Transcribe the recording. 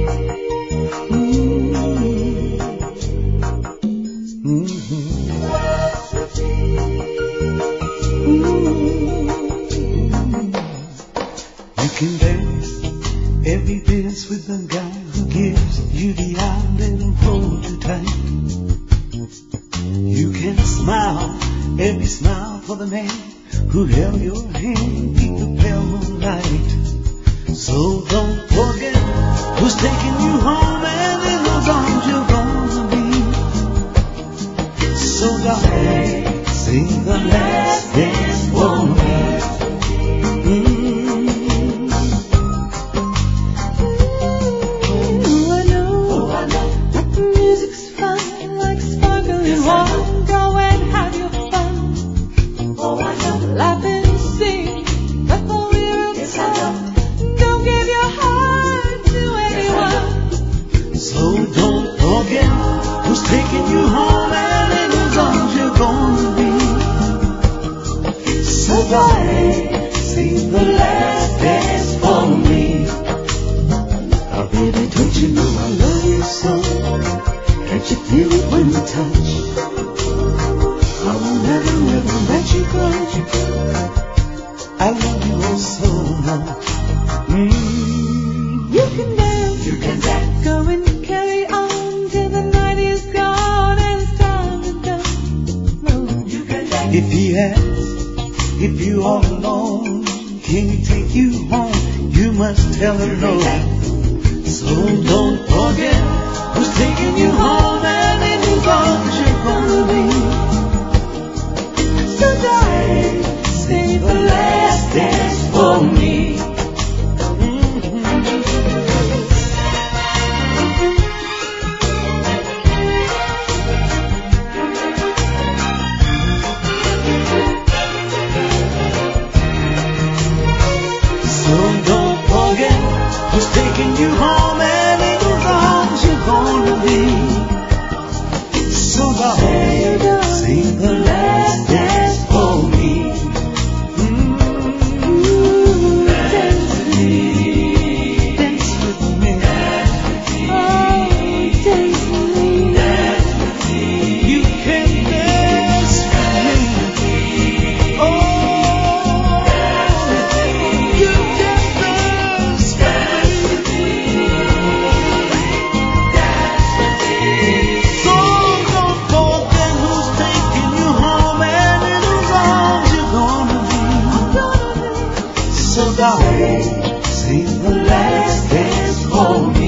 You can dance every dance with the guy who gives you the eye, let him hold you tight. You can smile every smile for the man who held your hand, keep the pale moonlight. So don't forget who's taking you home and in whose arms you're gonna be. So darling, sing the last dance for me. Sing the last dance for me. Oh baby, don't you know I love you so? Can't you feel it when we touch? I will never, never let you go. I love you oh so much. You can dance, go and carry on till the night is gone and it's time to go. You can dance. If he asks if you all alone, can he take you home? You must tell her no. So don't forget who's taking you home and in whose arms you're gonna be. So darling, sing the last dance for me. Taking you home and in whose arms you're gonna be. So darling, sing the last dance for me. Dance with me, dance with me, oh, dance with me, dance with me. You can dance with me. Oh, you can dance with me. So darling, sing the last dance for me.